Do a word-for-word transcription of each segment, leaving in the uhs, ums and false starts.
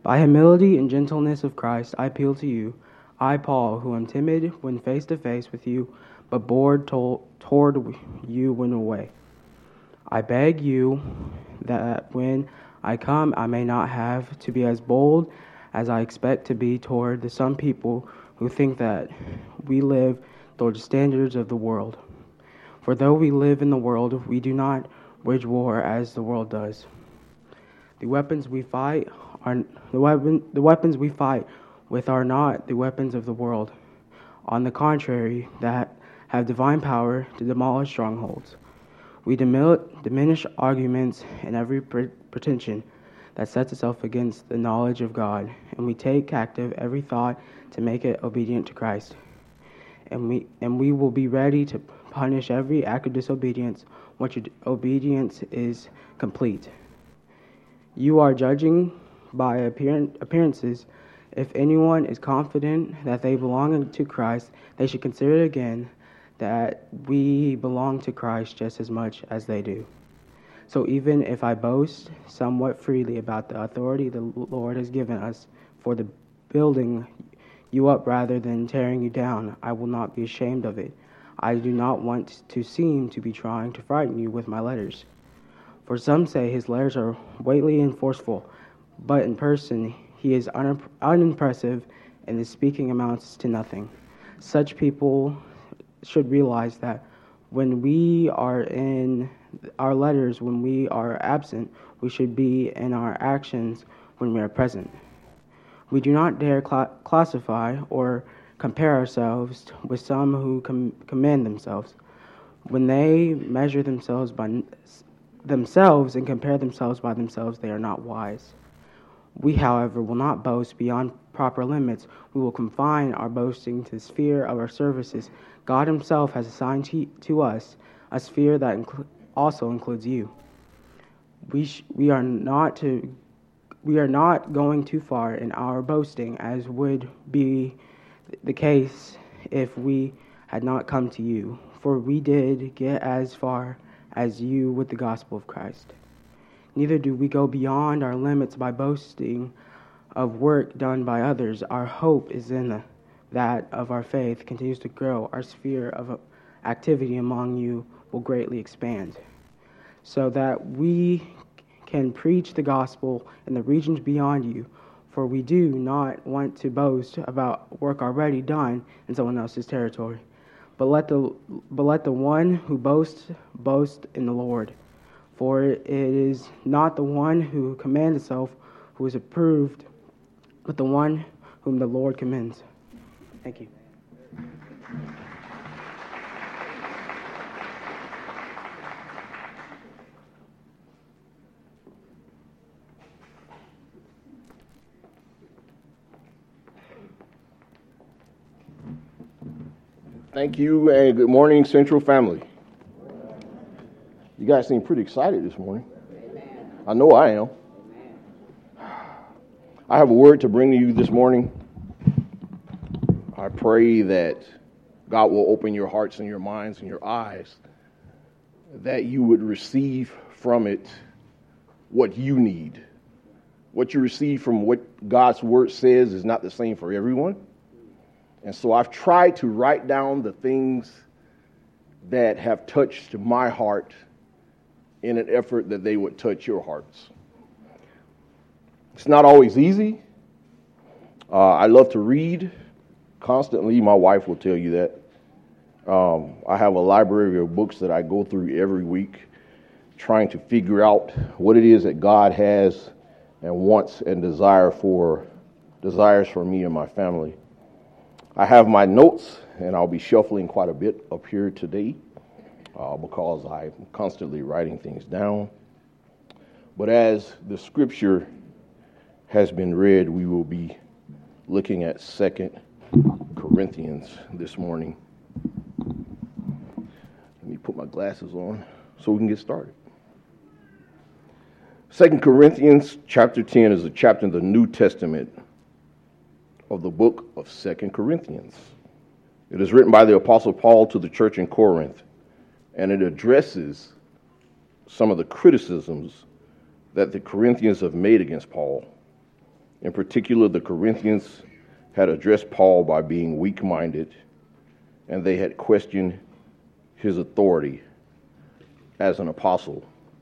By humility and gentleness of Christ, I appeal to you, I, Paul, who am timid when face to face with you, but bored to- toward you when away. I beg you that when I come, I may not have to be as bold as I expect to be toward the some people who think that we live toward the standards of the world. For though we live in the world, we do not wage war as the world does. The weapons we fight are the weapon the weapons we fight with are not the weapons of the world. On the contrary, that have divine power to demolish strongholds. We dimil- diminish arguments and every pre- pretension that sets itself against the knowledge of God, and we take captive every thought to make it obedient to Christ. And we and we will be ready to punish every act of disobedience once your obedience is complete. You are judging by appearances. If anyone is confident that they belong to Christ, they should consider again that we belong to Christ just as much as they do. So even if I boast somewhat freely about the authority the Lord has given us for the building you up rather than tearing you down, I will not be ashamed of it. I do not want to seem to be trying to frighten you with my letters. For some say his letters are weighty and forceful, but in person he is un- unimpressive and his speaking amounts to nothing. Such people should realize that when we are in our letters, when we are absent, we should be in our actions when we are present. We do not dare cl- classify or compare ourselves with some who com- commend themselves. When they measure themselves by themselves and compare themselves by themselves, they are not wise. We, however, will not boast beyond proper limits. We will confine our boasting to the sphere of our services. God himself has assigned to, to us a sphere that inc- also includes you. We sh- we are not to we are not going too far in our boasting, as would be the case if we had not come to you. For we did get as far as you with the gospel of Christ. Neither do we go beyond our limits by boasting of work done by others. Our hope is in that of our faith continues to grow. Our sphere of activity among you will greatly expand, so that we can preach the gospel in the regions beyond you. For we do not want to boast about work already done in someone else's territory, but let the but let the one who boasts boast in the Lord. For it is not the one who commands himself who is approved, but the one whom the Lord commends. Thank you. Thank you, and good morning, Central family. You guys seem pretty excited this morning. I know I am. I have a word to bring to you this morning. I pray that God will open your hearts and your minds and your eyes, that you would receive from it what you need. What you receive from what God's word says is not the same for everyone. And so I've tried to write down the things that have touched my heart in an effort that they would touch your hearts. It's not always easy. Uh, I love to read constantly. My wife will tell you that. Um, I have a library of books that I go through every week, trying to figure out what it is that God has and wants and desire for, desires for me and my family. I have my notes, and I'll be shuffling quite a bit up here today. Uh, because I'm constantly writing things down. But as the scripture has been read, we will be looking at Second Corinthians this morning. Let me put my glasses on so we can get started. Second Corinthians chapter ten is a chapter in the New Testament of the book of Second Corinthians. It is written by the Apostle Paul to the church in Corinth, and it addresses some of the criticisms that the Corinthians have made against Paul. In particular, the Corinthians had addressed Paul by being weak-minded, and they had questioned his authority as an apostle.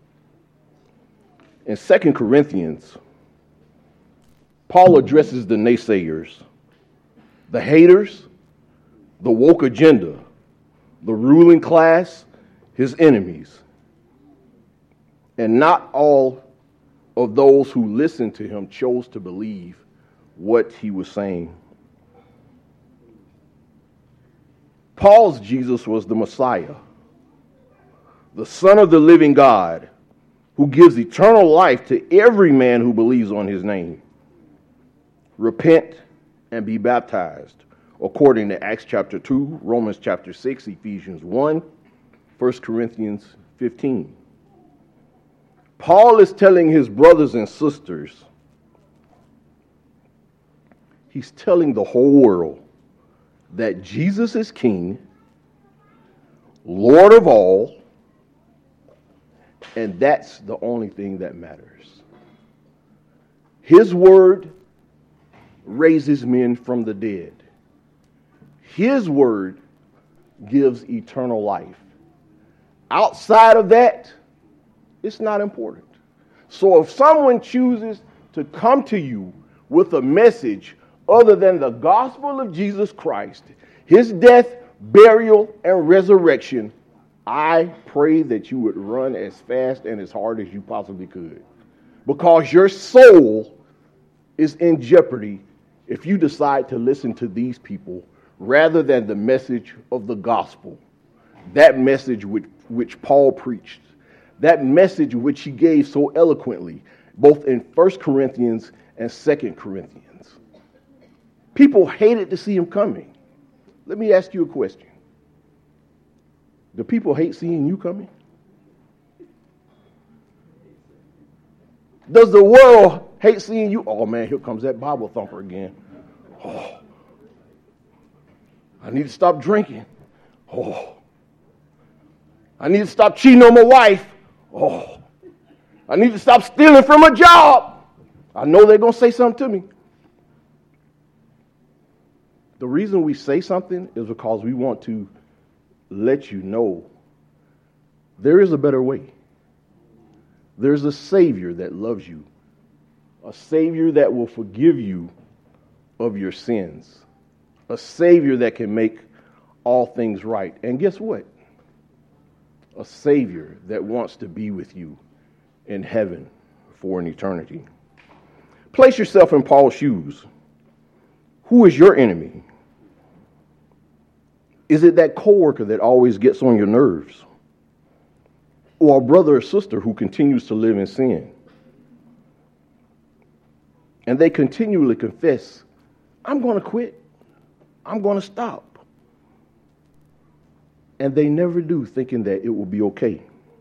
In Second Corinthians, Paul addresses the naysayers, the haters, the woke agenda, the ruling class, his enemies. And not all of those who listened to him chose to believe what he was saying. Paul's Jesus was the Messiah, the Son of the living God, who gives eternal life to every man who believes on his name. Repent and be baptized, according to Acts chapter two, Romans chapter six, Ephesians one, First Corinthians fifteen. Paul is telling his brothers and sisters, he's telling the whole world that Jesus is King, Lord of all, and that's the only thing that matters. His word raises men from the dead. His word gives eternal life. Outside of that, it's not important. So if someone chooses to come to you with a message other than the gospel of Jesus Christ, his death, burial, and resurrection, I pray that you would run as fast and as hard as you possibly could. Because your soul is in jeopardy if you decide to listen to these people rather than the message of the gospel. That message which, which Paul preached. That message which he gave so eloquently, both in First Corinthians and Second Corinthians. People hated to see him coming. Let me ask you a question. Do people hate seeing you coming? Does the world hate seeing you? Oh man, here comes that Bible thumper again. Oh, I need to stop drinking. Oh, I need to stop cheating on my wife. Oh, I need to stop stealing from a job. I know they're going to say something to me. The reason we say something is because we want to let you know there is a better way. There's a Savior that loves you, a Savior that will forgive you of your sins, a Savior that can make all things right. And guess what? A Savior that wants to be with you in heaven for an eternity. Place yourself in Paul's shoes. Who is your enemy? Is it that coworker that always gets on your nerves? Or a brother or sister who continues to live in sin? And they continually confess, I'm going to quit. I'm going to stop. And they never do, thinking that it will be okay.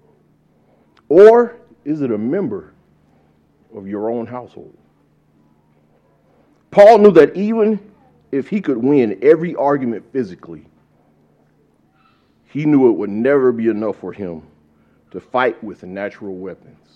Or is it a member of your own household? Paul knew that even if he could win every argument physically, he knew it would never be enough for him to fight with natural weapons.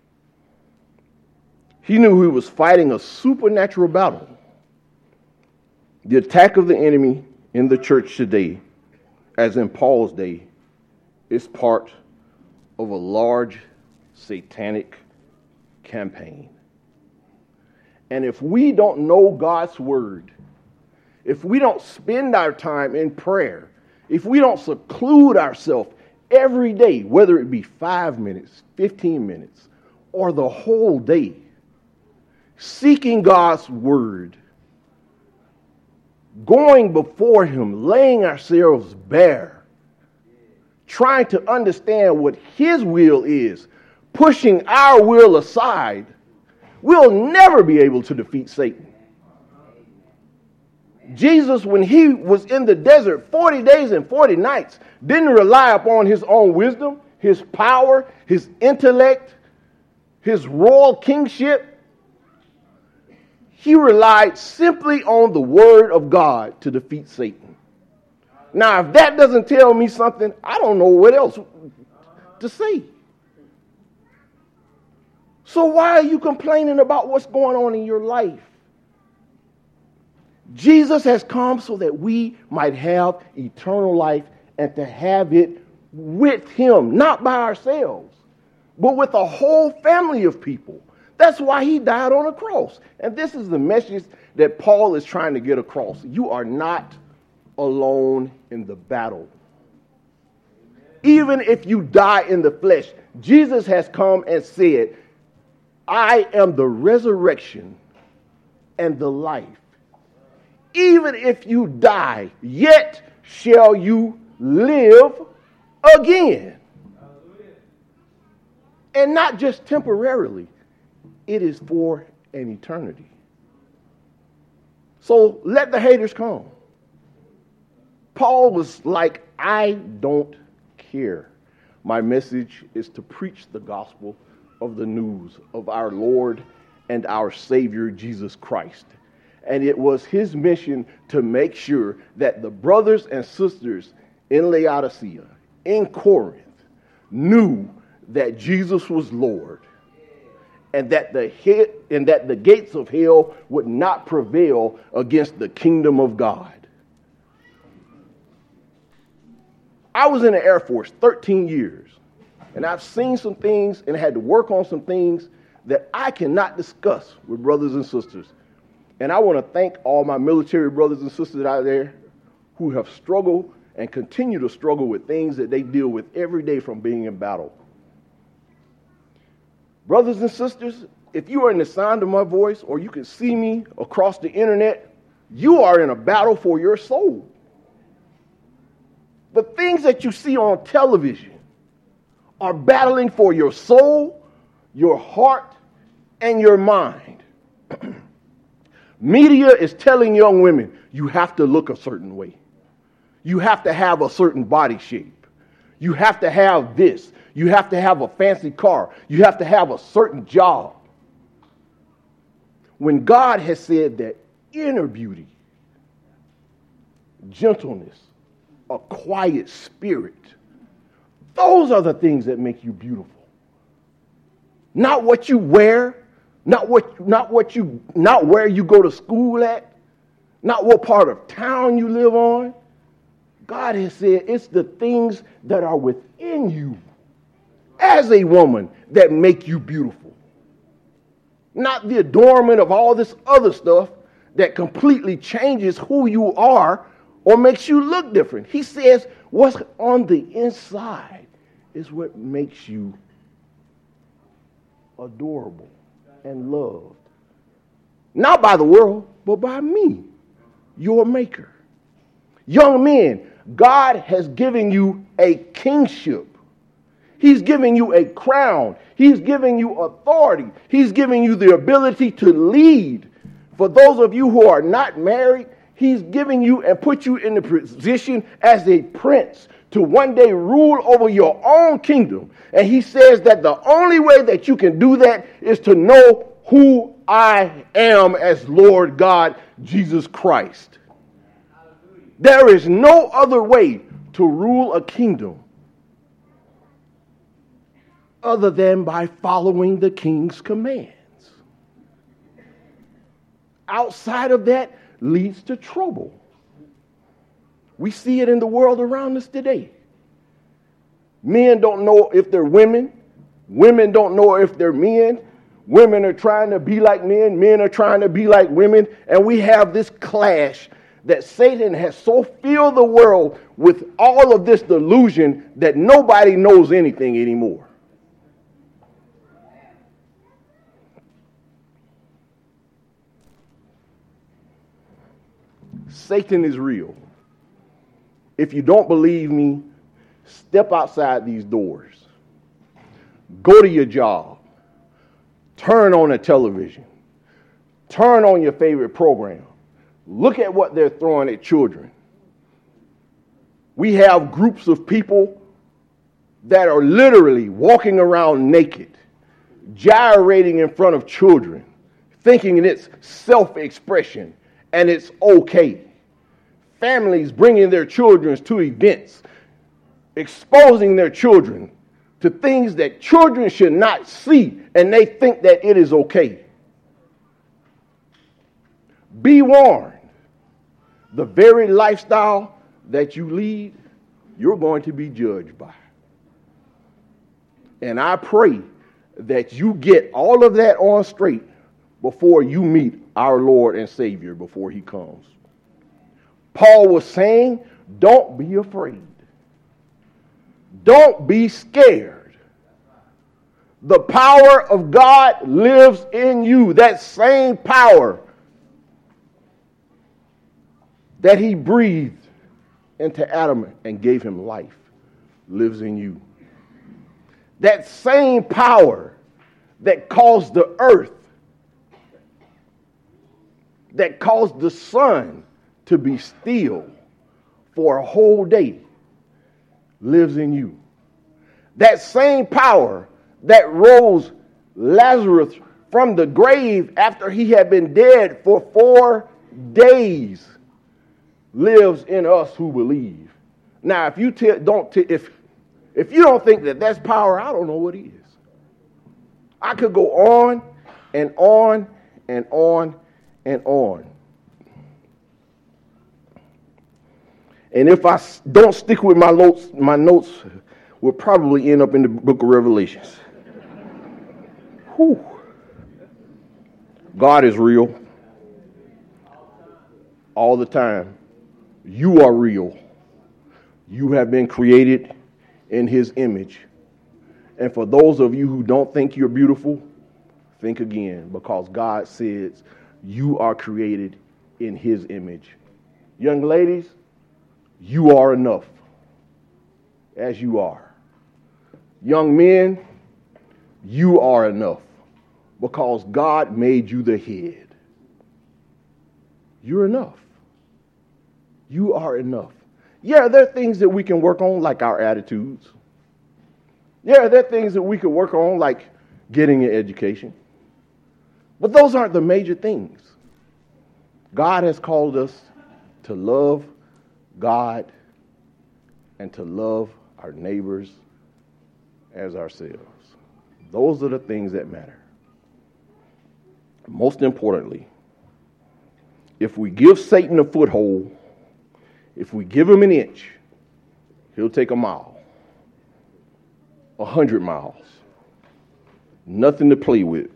He knew he was fighting a supernatural battle. The attack of the enemy in the church today, as in Paul's day, is part of a large satanic campaign. And if we don't know God's word, if we don't spend our time in prayer, if we don't seclude ourselves every day, whether it be five minutes, fifteen minutes, or the whole day, seeking God's word, going before him, laying ourselves bare, trying to understand what his will is, pushing our will aside, we'll never be able to defeat Satan. Jesus, when he was in the desert forty days and forty nights, didn't rely upon his own wisdom, his power, his intellect, his royal kingship. He relied simply on the word of God to defeat Satan. Now, if that doesn't tell me something, I don't know what else to say. So why are you complaining about what's going on in your life? Jesus has come so that we might have eternal life and to have it with him, not by ourselves, but with a whole family of people. That's why he died on a cross. And this is the message that Paul is trying to get across. You are not alone in the battle. Even if you die in the flesh, Jesus has come and said, I am the resurrection and the life. Even if you die, yet shall you live again. And not just temporarily. It is for an eternity. So let the haters come. Paul was like, I don't care. My message is to preach the gospel of the news of our Lord and our Savior, Jesus Christ. And it was his mission to make sure that the brothers and sisters in Laodicea, in Corinth, knew that Jesus was Lord, and that the he- and that the gates of hell would not prevail against the kingdom of God. I was in the Air Force thirteen years, and I've seen some things and had to work on some things that I cannot discuss with brothers and sisters. And I want to thank all my military brothers and sisters out there who have struggled and continue to struggle with things that they deal with every day from being in battle. Brothers and sisters, if you are in the sound of my voice or you can see me across the internet, you are in a battle for your soul. The things that you see on television are battling for your soul, your heart, and your mind. Media is telling young women, you have to look a certain way. You have to have a certain body shape. You have to have this. You have to have a fancy car. You have to have a certain job. When God has said that inner beauty, gentleness, a quiet spirit, those are the things that make you beautiful. Not what you wear, not what, not what you, not where you go to school at, not what part of town you live on. God has said it's the things that are within you as a woman that make you beautiful. Not the adornment of all this other stuff that completely changes who you are or makes you look different. He says what's on the inside is what makes you adorable and loved. Not by the world, but by me, your maker. Young men, God has given you a kingship. He's giving you a crown. He's giving you authority. He's giving you the ability to lead. For those of you who are not married, he's giving you and put you in the position as a prince to one day rule over your own kingdom. And he says that the only way that you can do that is to know who I am as Lord God Jesus Christ. There is no other way to rule a kingdom other than by following the king's commands. Outside of that leads to trouble. We see it in the world around us today. Men don't know if they're women. Women don't know if they're men. Women are trying to be like men. Men are trying to be like women. And we have this clash that Satan has so filled the world with all of this delusion that nobody knows anything anymore. Satan is real. If you don't believe me, step outside these doors. Go to your job. Turn on the television. Turn on your favorite program. Look at what they're throwing at children. We have groups of people that are literally walking around naked, gyrating in front of children, thinking it's self-expression and it's okay. Families bringing their children to events, exposing their children to things that children should not see, and they think that it is okay. Be warned. The very lifestyle that you lead, you're going to be judged by. And I pray that you get all of that on straight before you meet our Lord and Savior before he comes. Paul was saying, don't be afraid. Don't be scared. The power of God lives in you. That same power that he breathed into Adam and gave him life lives in you. That same power that caused the earth, that caused the sun to be still for a whole day, lives in you. That same power that rose Lazarus from the grave after he had been dead for four days lives in us who believe. Now, if you t- don't, t- if if you don't think that that's power, I don't know what is. I could go on and on and on and on. And if I don't stick with my notes, my notes will probably end up in the book of Revelations. Whew. God is real all the time. You are real. You have been created in his image. And for those of you who don't think you're beautiful, think again, because God says you are created in his image. Young ladies, you are enough as you are. Young men, you are enough because God made you the head. You're enough. You are enough. Yeah, there are things that we can work on, like our attitudes. Yeah, there are things that we can work on, like getting an education. But those aren't the major things. God has called us to love God and to love our neighbors as ourselves. Those are the things that matter. Most importantly, if we give Satan a foothold, if we give him an inch, he'll take a mile, a hundred miles. Nothing to play with.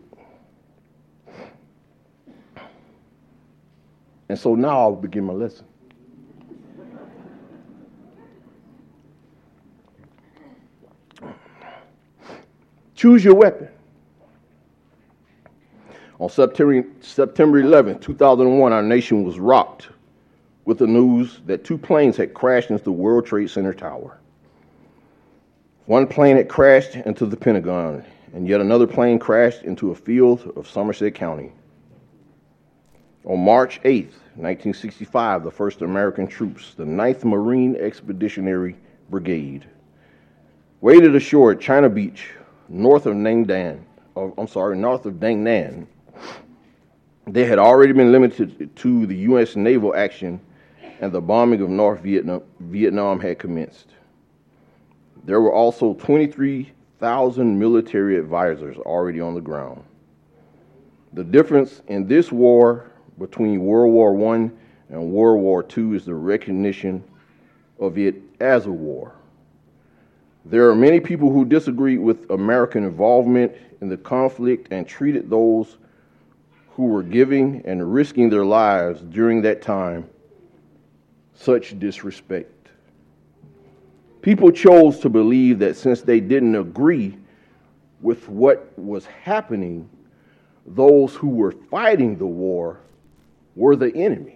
And so now I'll begin my lesson. Choose your weapon. On September, September eleventh, two thousand one, our nation was rocked with the news that two planes had crashed into the World Trade Center tower. One plane had crashed into the Pentagon, and yet another plane crashed into a field of Somerset County. On March eighth, nineteen sixty-five, the first American troops, the ninth Marine Expeditionary Brigade, waded ashore at China Beach, north of Nang Dan, or, I'm sorry, north of Dang Nan. They had already been limited to the U S naval action, and the bombing of North Vietnam, Vietnam had commenced. There were also twenty-three thousand military advisors already on the ground. The difference in this war between World War One and World War Two is the recognition of it as a war. There are many people who disagreed with American involvement in the conflict and treated those who were giving and risking their lives during that time such disrespect. People chose to believe that since they didn't agree with what was happening, those who were fighting the war were the enemy,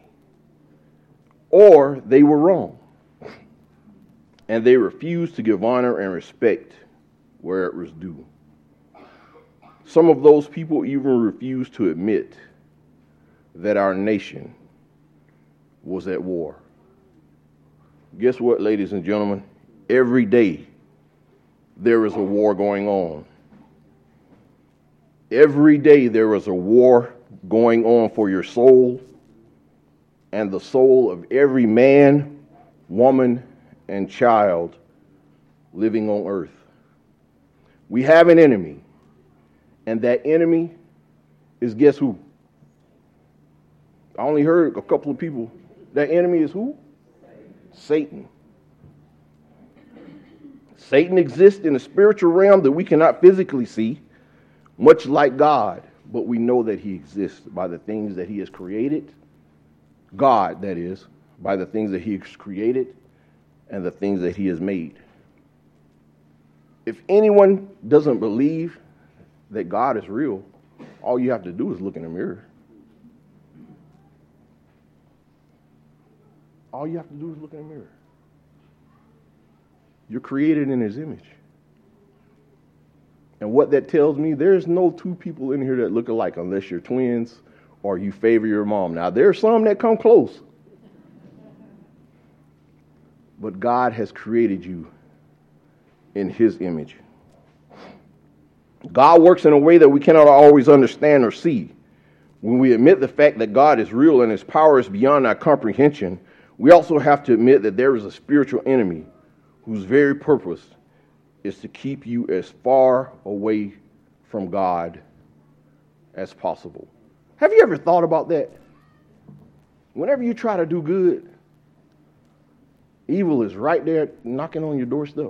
or they were wrong, and they refused to give honor and respect where it was due. Some of those people even refused to admit that our nation was at war. Guess what, ladies and gentlemen? Every day there is a war going on. Every day there is a war going on for your soul and the soul of every man, woman, and child living on earth. We have an enemy. And that enemy is, guess who? I only heard a couple of people. That enemy is who? Satan. Satan exists in a spiritual realm that we cannot physically see, much like God, but we know that he exists by the things that he has created. God, that is, by the things that he has created and the things that he has made. If anyone doesn't believe that God is real, all you have to do is look in the mirror. All you have to do is look in the mirror. You're created in his image. And what that tells me, there's no two people in here that look alike unless you're twins or you favor your mom. Now, there are some that come close. But God has created you in his image. God works in a way that we cannot always understand or see. When we admit the fact that God is real and his power is beyond our comprehension, we also have to admit that there is a spiritual enemy whose very purpose is to keep you as far away from God as possible. Have you ever thought about that? Whenever you try to do good, evil is right there knocking on your doorstep.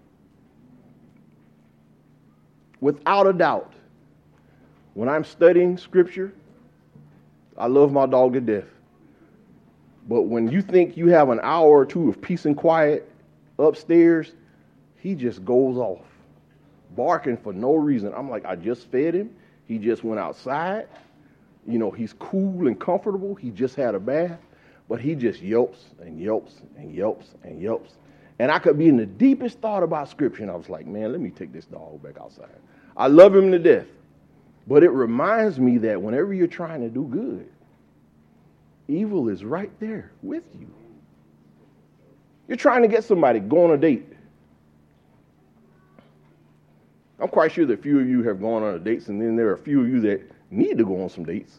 Without a doubt, when I'm studying scripture, I love my dog to death. But when you think you have an hour or two of peace and quiet upstairs, he just goes off, barking for no reason. I'm like, I just fed him. He just went outside. You know, he's cool and comfortable. He just had a bath. But he just yelps and yelps and yelps and yelps. And I could be in the deepest thought about scripture, and I was like, man, let me take this dog back outside. I love him to death. But it reminds me that whenever you're trying to do good, evil is right there with you. You're trying to get somebody, go on a date. I'm quite sure that a few of you have gone on a dates, and then there are a few of you that need to go on some dates.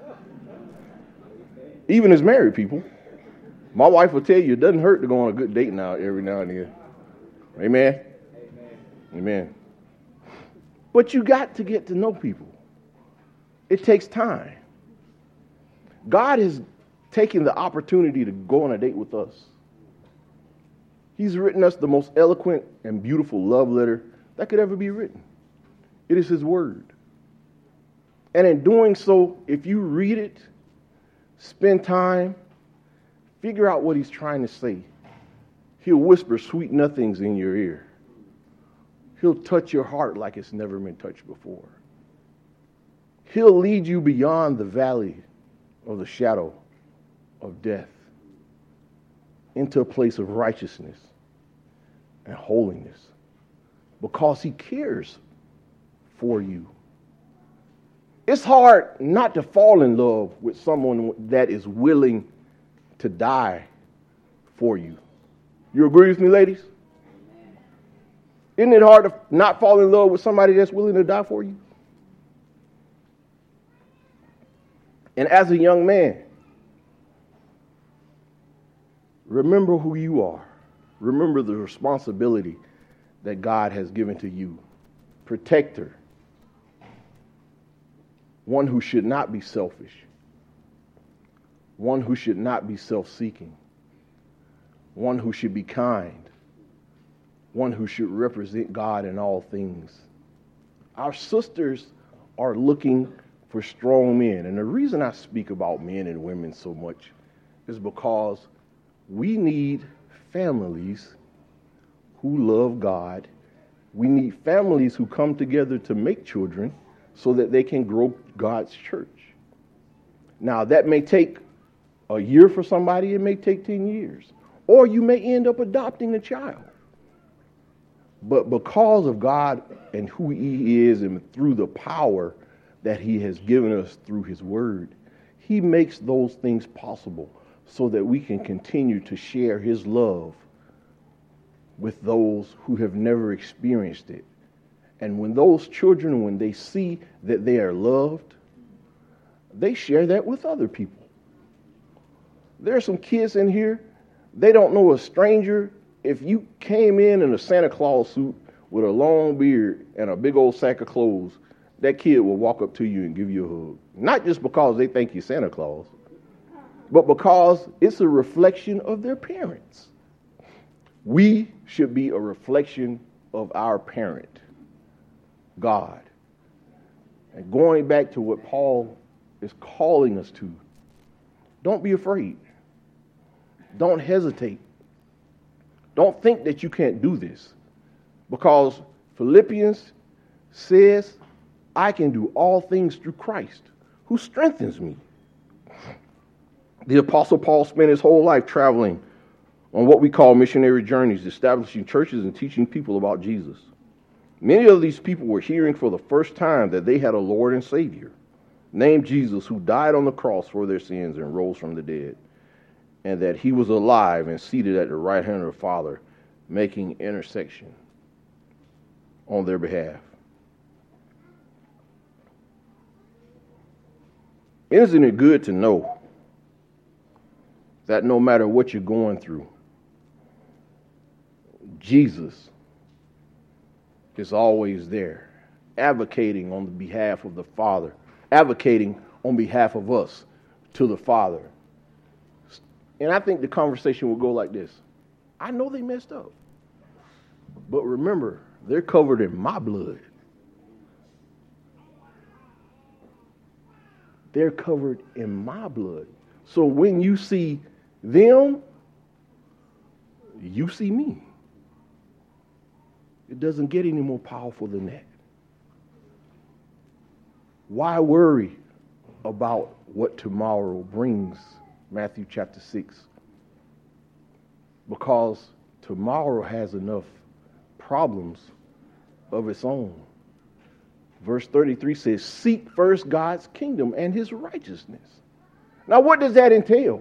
Even as married people. My wife will tell you it doesn't hurt to go on a good date now every now and then. Amen? Amen. Amen. But you got to get to know people. It takes time. God has taken the opportunity to go on a date with us. He's written us the most eloquent and beautiful love letter that could ever be written. It is his word. And in doing so, if you read it, spend time, figure out what he's trying to say. He'll whisper sweet nothings in your ear. He'll touch your heart like it's never been touched before. He'll lead you beyond the valley of the shadow of death into a place of righteousness and holiness because he cares for you. It's hard not to fall in love with someone that is willing to die for you. You agree with me, ladies? Isn't it hard to not fall in love with somebody that's willing to die for you? And as a young man, remember who you are. Remember the responsibility that God has given to you. Protector. One who should not be selfish. One who should not be self-seeking. One who should be kind. One who should represent God in all things. Our sisters are looking for strong men. And the reason I speak about men and women so much is because we need families who love God. We need families who come together to make children so that they can grow God's church. Now, that may take a year for somebody. It may take ten years. Or you may end up adopting a child. But because of God and who he is and through the power that he has given us through his word, he makes those things possible so that we can continue to share his love with those who have never experienced it. And when those children, when they see that they are loved, they share that with other people. There are some kids in here, they don't know a stranger. If you came in in a Santa Claus suit with a long beard and a big old sack of clothes, that kid will walk up to you and give you a hug. Not just because they think you're Santa Claus, but because it's a reflection of their parents. We should be a reflection of our parent, God. And going back to what Paul is calling us to, don't be afraid. Don't hesitate. Don't think that you can't do this, because Philippians says, I can do all things through Christ who strengthens me. The Apostle Paul spent his whole life traveling on what we call missionary journeys, establishing churches and teaching people about Jesus. Many of these people were hearing for the first time that they had a Lord and Savior named Jesus, who died on the cross for their sins and rose from the dead, and that he was alive and seated at the right hand of the Father, making intercession on their behalf. Isn't it good to know that no matter what you're going through, Jesus is always there, advocating on the behalf of the Father, advocating on behalf of us to the Father. And I think the conversation will go like this. I know they messed up, but remember, they're covered in my blood. They're covered in my blood. So when you see them, you see me. It doesn't get any more powerful than that. Why worry about what tomorrow brings? Matthew chapter six. Because tomorrow has enough problems of its own. Verse thirty-three says, seek first God's kingdom and his righteousness. Now, what does that entail?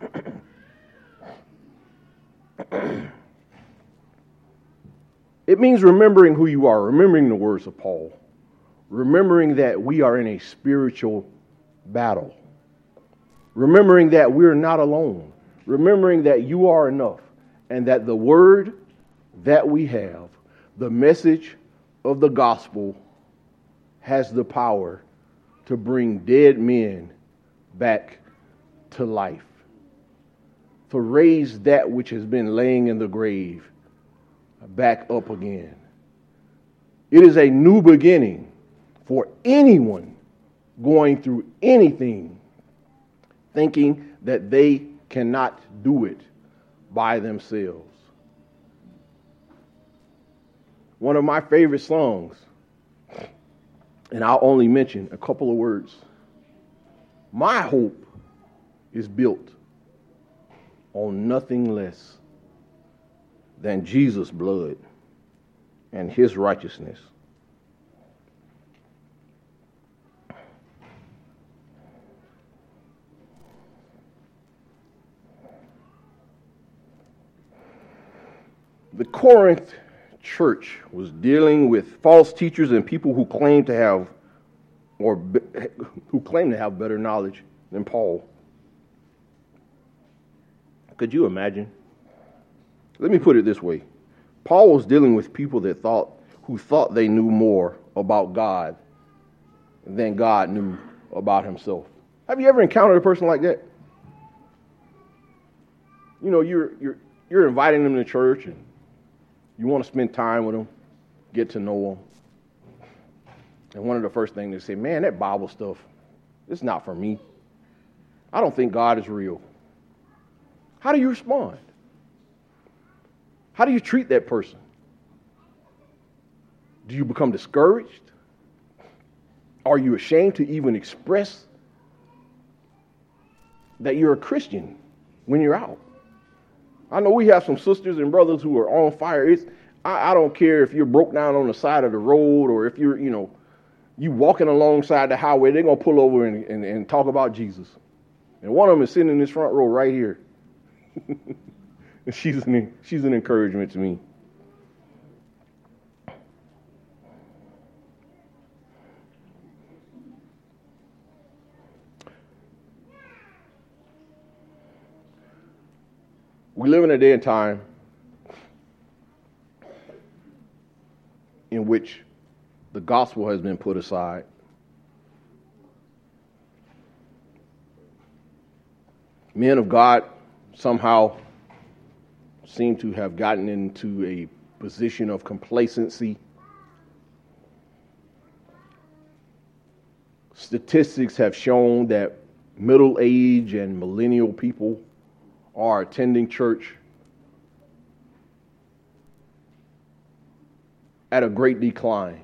It means remembering who you are, remembering the words of Paul, remembering that we are in a spiritual battle, remembering that we're not alone, remembering that you are enough, and that the word that we have, the message of the gospel, has the power to bring dead men back to life, to raise that which has been laying in the grave back up again. It is a new beginning for anyone going through anything, thinking that they cannot do it by themselves. One of my favorite songs, and I'll only mention a couple of words. My hope is built on nothing less than Jesus' blood and his righteousness. The Corinth church was dealing with false teachers and people who claim to have or be, who claim to have better knowledge than Paul. Could you imagine? Let me put it this way. Paul was dealing with people that thought who thought they knew more about God than God knew about himself. Have you ever encountered a person like that? You know, you're you're you're inviting them to church and you want to spend time with them, get to know them. And one of the first things they say, man, that Bible stuff, it's not for me. I don't think God is real. How do you respond? How do you treat that person? Do you become discouraged? Are you ashamed to even express that you're a Christian when you're out? I know we have some sisters and brothers who are on fire. It's, I, I don't care if you're broke down on the side of the road or if you're, you know, you walking alongside the highway, they're going to pull over and, and, and talk about Jesus. And one of them is sitting in this front row right here. And she's an, she's an encouragement to me. We live in a day and time in which the gospel has been put aside. Men of God somehow seem to have gotten into a position of complacency. Statistics have shown that middle-aged and millennial people are attending church at a great decline.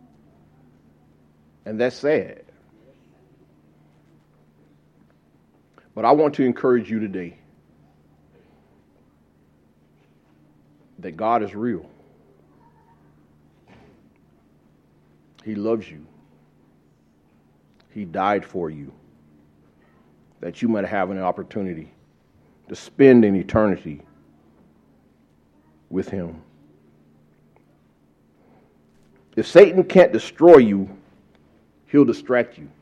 And that's sad. But I want to encourage you today that God is real. He loves you. He died for you, that you might have an opportunity to spend an eternity with him. If Satan can't destroy you, he'll distract you.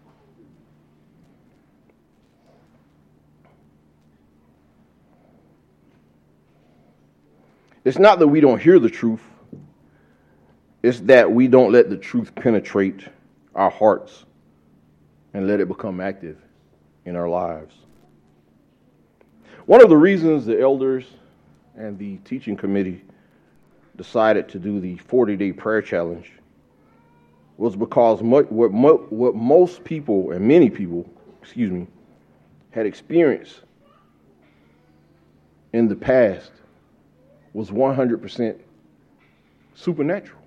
It's not that we don't hear the truth. It's that we don't let the truth penetrate our hearts and let it become active in our lives. One of the reasons the elders and the teaching committee decided to do the forty-day prayer challenge was because what, what, what most people, and many people, excuse me, had experienced in the past was one hundred percent supernatural.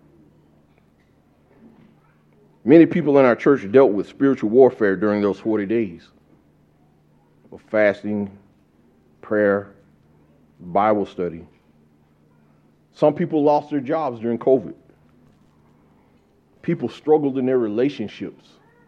Many people in our church dealt with spiritual warfare during those forty days of fasting, prayer, Bible study. Some people lost their jobs during COVID. People struggled in their relationships.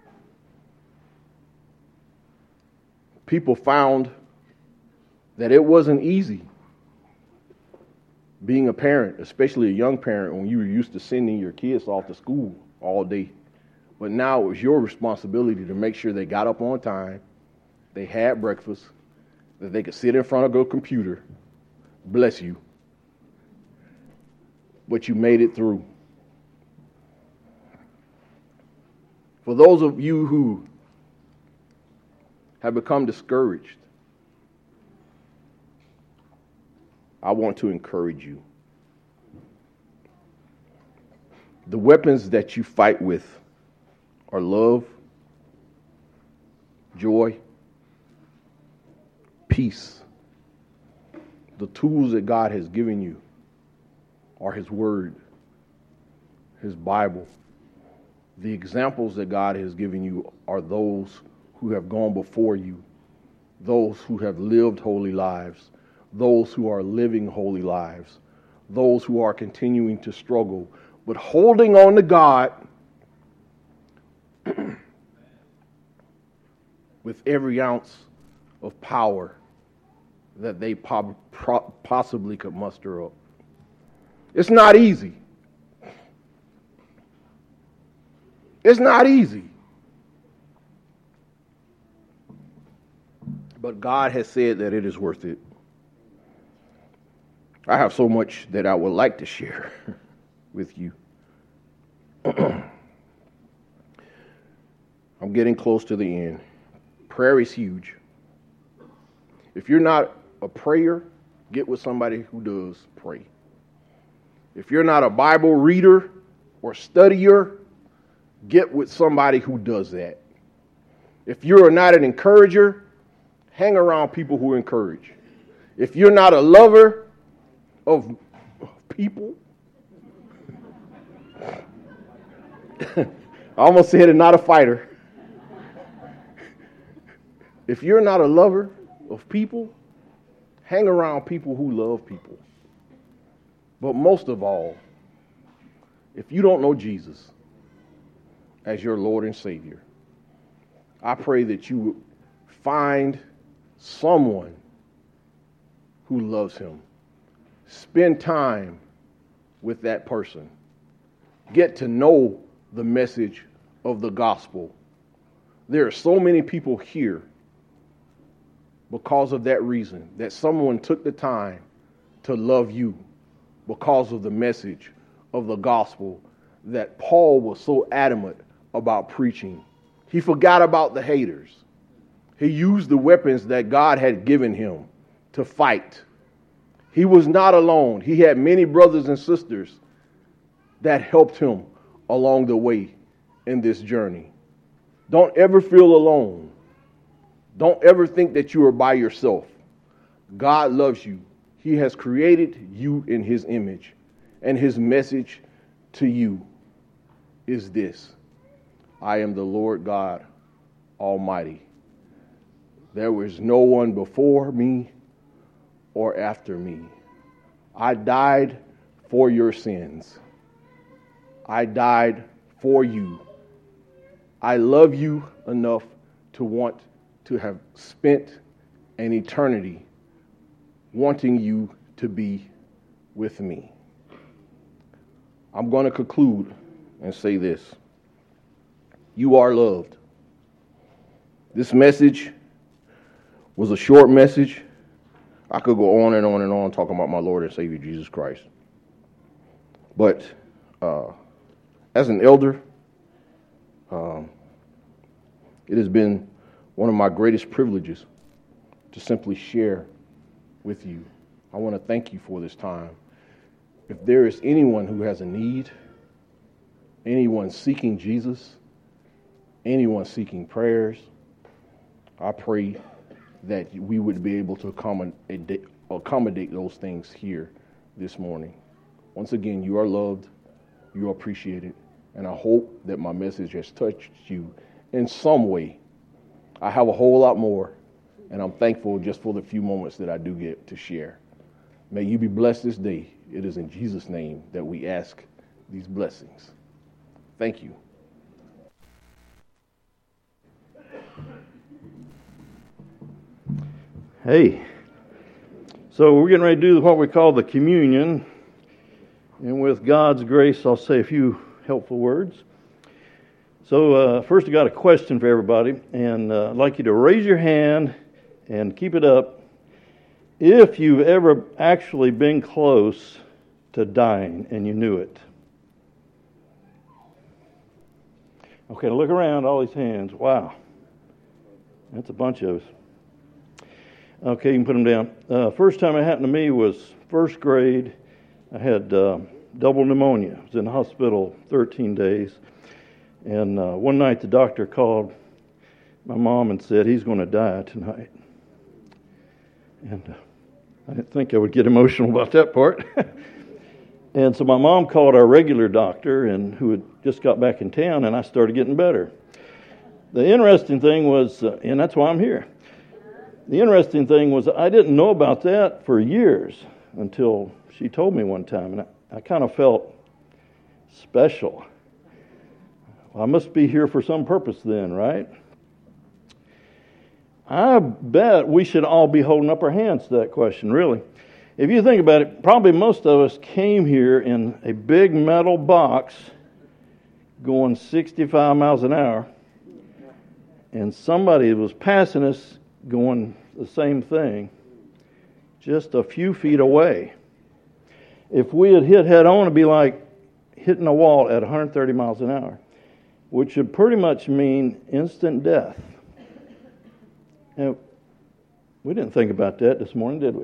People found that it wasn't easy being a parent, especially a young parent, when you were used to sending your kids off to school all day. But now it was your responsibility to make sure they got up on time, they had breakfast, that they could sit in front of a computer. Bless you. But you made it through. For those of you who have become discouraged, I want to encourage you. The weapons that you fight with are love, joy, peace. The tools that God has given you are His Word, His Bible. The examples that God has given you are those who have gone before you, those who have lived holy lives, those who are living holy lives, those who are continuing to struggle, but holding on to God with every ounce of power that they po- pro- possibly could muster up. It's not easy. It's not easy. But God has said that it is worth it. I have so much that I would like to share with you. I'm getting close to the end. Prayer is huge. If you're not a prayer, get with somebody who does pray. If you're not a Bible reader or studier, get with somebody who does that. If you're not an encourager, hang around people who encourage. If you're not a lover of people, I almost said it, not a fighter. If you're not a lover of people, hang around people who love people. But most of all, if you don't know Jesus as your Lord and Savior, I pray that you would find someone who loves Him. Spend time with that person. Get to know the message of the gospel. There are so many people here because of that reason, that someone took the time to love you because of the message of the gospel that Paul was so adamant about preaching. He forgot about the haters. He used the weapons that God had given him to fight. He was not alone. He had many brothers and sisters that helped him along the way in this journey. Don't ever feel alone. Don't ever think that you are by yourself. God loves you. He has created you in his image. And his message to you is this: I am the Lord God Almighty. There is no one before me or after me. I died for your sins. I died for you. I love you enough to want to have spent an eternity wanting you to be with me. I'm going to conclude and say this. You are loved. This message was a short message. I could go on and on and on talking about my Lord and Savior Jesus Christ. But uh, as an elder, um, it has been one of my greatest privileges to simply share with you. I want to thank you for this time. If there is anyone who has a need, anyone seeking Jesus, anyone seeking prayers, I pray that we would be able to accommodate, accommodate those things here this morning. Once again, you are loved, you are appreciated, and I hope that my message has touched you in some way. I have a whole lot more, and I'm thankful just for the few moments that I do get to share. May you be blessed this day. It is in Jesus' name that we ask these blessings. Thank you. Hey, so we're getting ready to do what we call the communion, and with God's grace, I'll say a few helpful words. So uh, first, I got a question for everybody, and uh, I'd like you to raise your hand and keep it up if you've ever actually been close to dying and you knew it. Okay, look around, all these hands. Wow, that's a bunch of us. Okay, you can put them down. Uh, first time it happened to me was first grade. I had uh, double pneumonia. I was in the hospital thirteen days. And uh, one night the doctor called my mom and said, he's going to die tonight. And uh, I didn't think I would get emotional about that part. And so my mom called our regular doctor, and who had just got back in town, and I started getting better. The interesting thing was, uh, and that's why I'm here. The interesting thing was I didn't know about that for years until she told me one time, and I, I kind of felt special. Well, I must be here for some purpose then, right? I bet we should all be holding up our hands to that question, really. If you think about it, probably most of us came here in a big metal box going sixty-five miles an hour, and somebody was passing us going the same thing just a few feet away. If we had hit head on, it'd be like hitting a wall at one hundred thirty miles an hour, which would pretty much mean instant death. Now, we didn't think about that this morning, did we?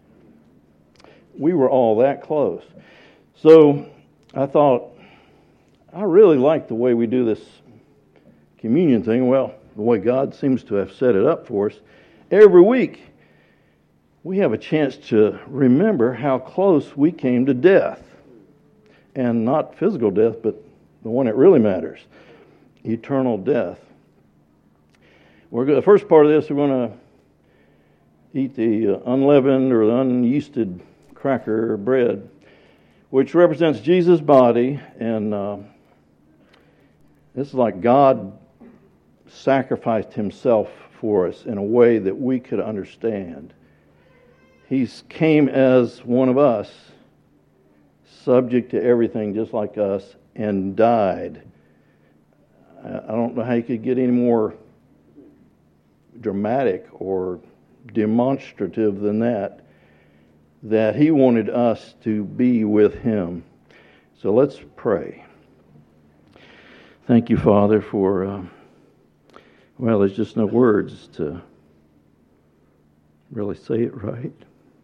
We were all that close. So I thought, I really like the way we do this communion thing. Well, the way God seems to have set it up for us. Every week, we have a chance to remember how close we came to death. And not physical death, but the one that really matters, eternal death. We're going, the first part of this, we're going to eat the uh, unleavened or the unyeasted cracker or bread, which represents Jesus' body. And uh, this is like God sacrificed himself for us in a way that we could understand. He came as one of us, subject to everything just like us, and died. I don't know how you could get any more dramatic or demonstrative than that, that he wanted us to be with him. So let's pray. Thank you, Father, for, uh, well, there's just no words to really say it right.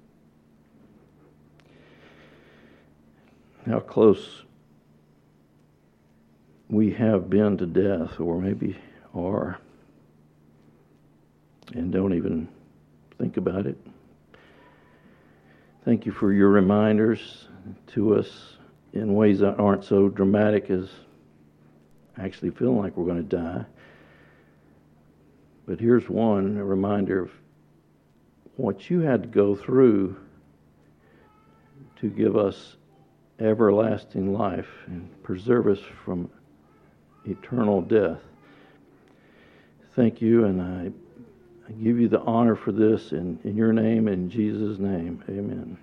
How close we have been to death, or maybe are, and don't even think about it. Thank you for your reminders to us in ways that aren't so dramatic as actually feeling like we're going to die. But here's one, a reminder of what you had to go through to give us everlasting life and preserve us from eternal death. Thank you, and I, I give you the honor for this in, in your name, in Jesus' name. Amen.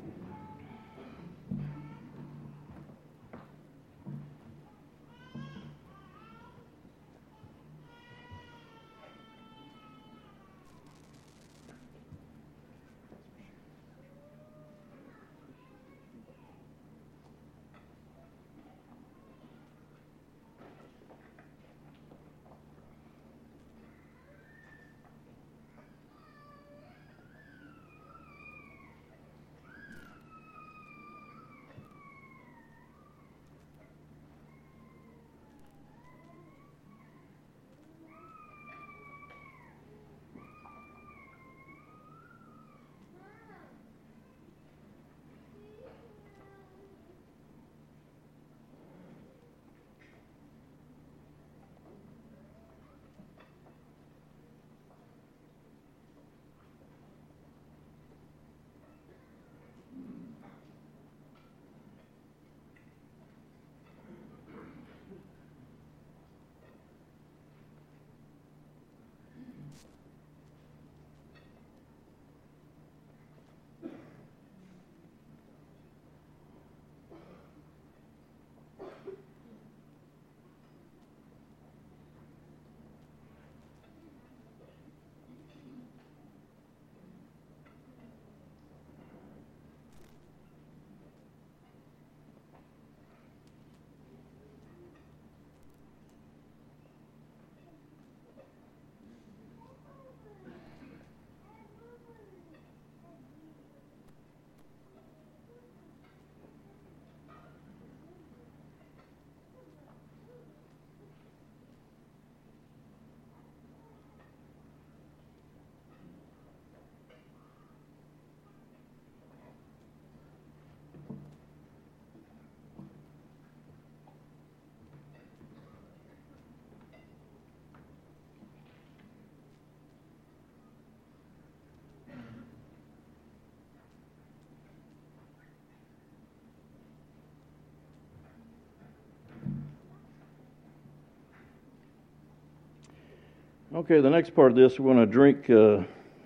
Okay, the next part of this, we're going to drink uh,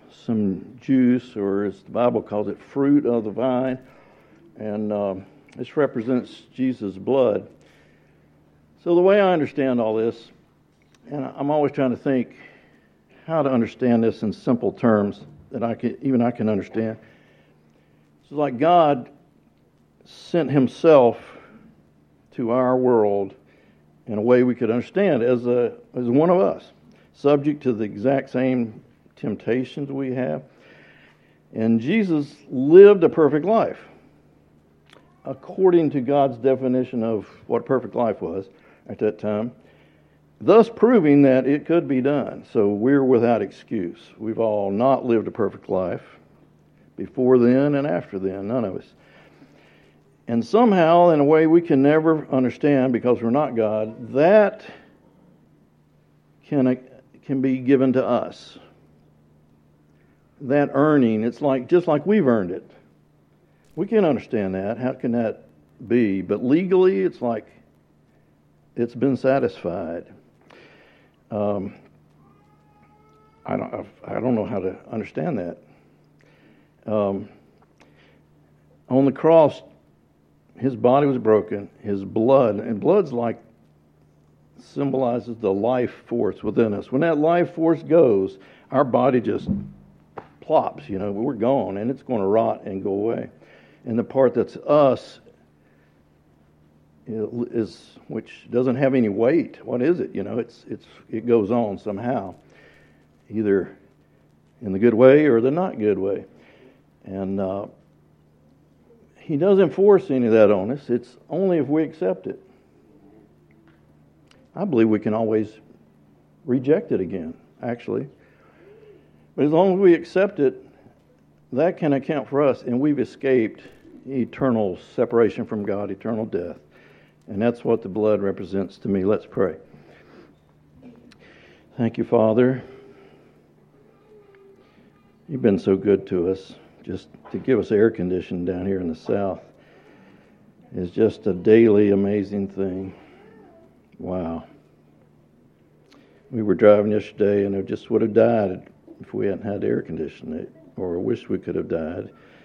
some juice, or as the Bible calls it, fruit of the vine. And uh, this represents Jesus' blood. So the way I understand all this, and I'm always trying to think how to understand this in simple terms that I can, even I can understand. It's like God sent himself to our world in a way we could understand as a as one of us, subject to the exact same temptations we have. And Jesus lived a perfect life according to God's definition of what perfect life was at that time, thus proving that it could be done. So we're without excuse. We've all not lived a perfect life before then and after then, none of us. And somehow, in a way we can never understand because we're not God, that can can be given to us. That earning, it's like just like we've earned it. We can't understand that. How can that be? But legally, it's like it's been satisfied. Um, I don't. I don't know how to understand that. Um, on the cross, his body was broken. His blood, and blood's like symbolizes the life force within us. When that life force goes, our body just plops. You know, we're gone, and it's going to rot and go away. And the part that's us is, which doesn't have any weight. What is it? You know, it's it's it goes on somehow, either in the good way or the not good way. And uh, he doesn't force any of that on us. It's only if we accept it. I believe we can always reject it again, actually. But as long as we accept it, that can account for us, and we've escaped eternal separation from God, eternal death. And that's what the blood represents to me. Let's pray. Thank you, Father. You've been so good to us. Just to give us air conditioning down here in the South is just a daily amazing thing. Wow. We were driving yesterday and it just would have died if we hadn't had air conditioning, or wish we could have died.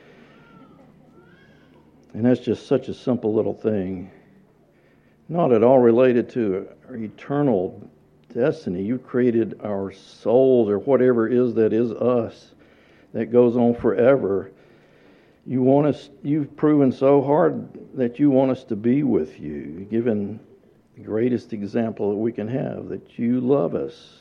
And that's just such a simple little thing, not at all related to our eternal destiny. You created our souls, or whatever it is that is us, that goes on forever. You want us, you've proven so hard that you want us to be with you. You've given the greatest example that we can have, that you love us.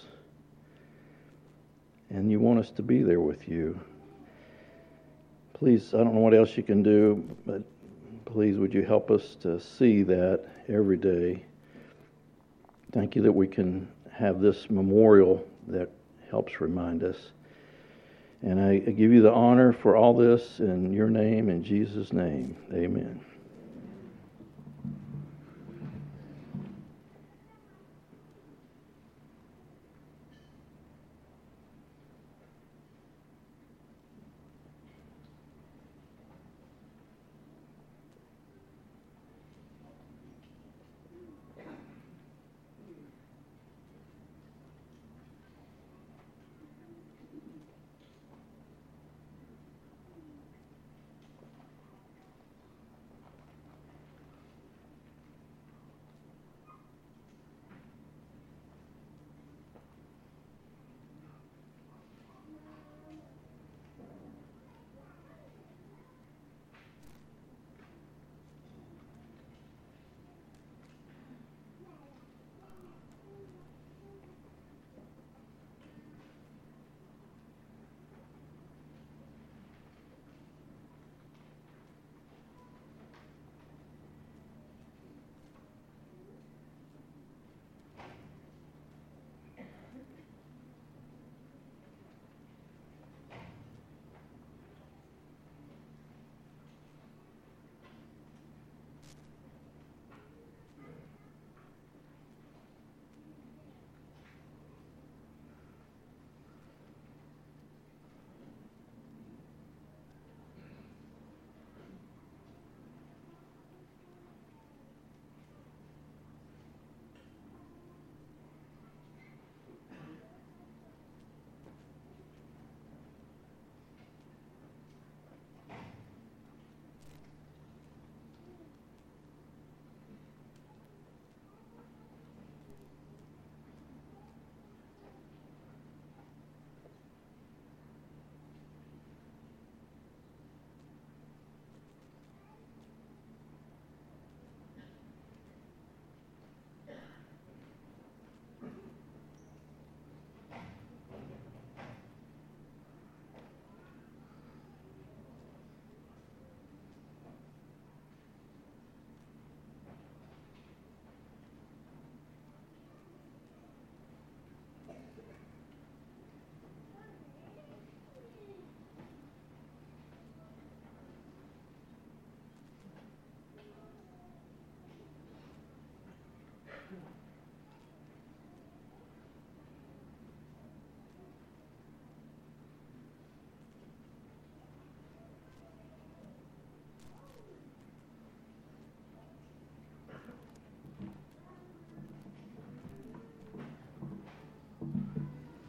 And you want us to be there with you. Please, I don't know what else you can do, but please would you help us to see that every day. Thank you that we can have this memorial that helps remind us. And I give you the honor for all this in your name, in Jesus' name. Amen.